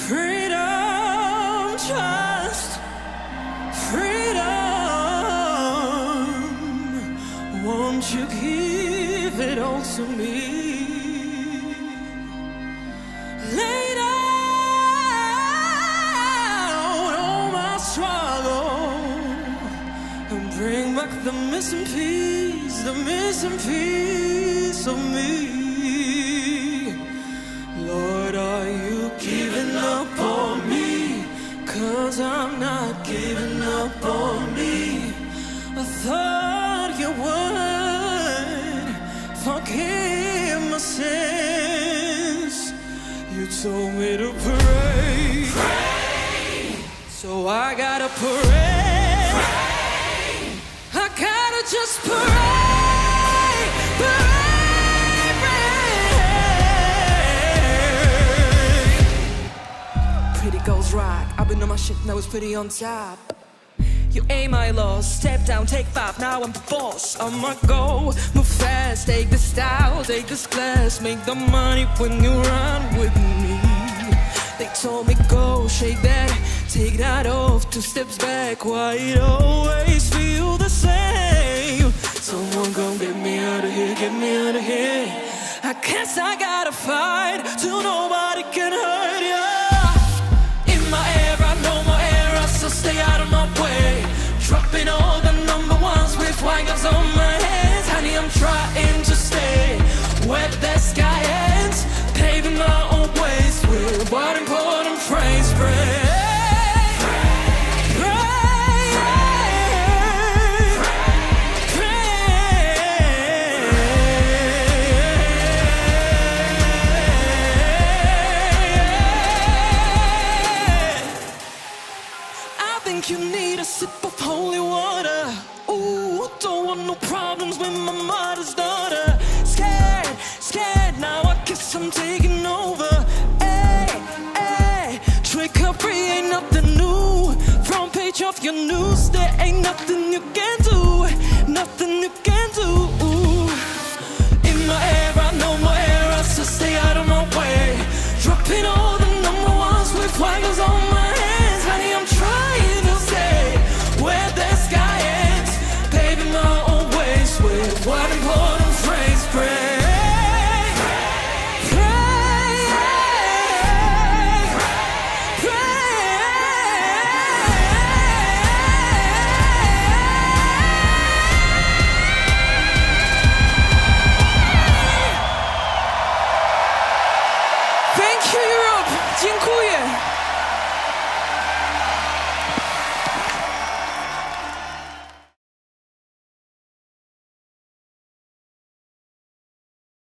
Freedom, just freedom. Won't you give it all to me? Lay down all my struggle and bring back the missing piece of me. Lord, are you giving up on me? 'Cause I'm not giving up on me. I thought you would forgive my sins. You told me to pray, so I gotta pray. I gotta just pray, Pretty girls rock. I've been on my shit, now it's pretty on top. You ain't my loss. Step down, take 5, now I'm the boss. I'ma go, move fast, take the style, take this class, make the money when you run with me. They told me go, shake that, take that off, 2 steps back. Why it always feel the same? Someone gon' get me out of here, get me out of here. I guess I gotta fight till nobody can hurt ya. In my era, no more era, so stay out of my way. Dropping all the number ones with wagons on my hands. Honey, I'm trying to stay where the sky ends, paving my own ways with what important phrase. Pray, you need a sip of holy water. Ooh, don't want no problems with my mother's daughter. Scared, scared, now I guess I'm taking over. Hey, hey, trickery ain't nothing new. Front page of your news, there ain't nothing you can do, nothing you can do. In my era, no more era, so stay out of my way. Dropping all the number ones with wagons on my hands. Honey, I'm trying where the sky ends, paving my own ways with what important phrase. Pray, pray, pray. Thank you, Europe. Dziękuję.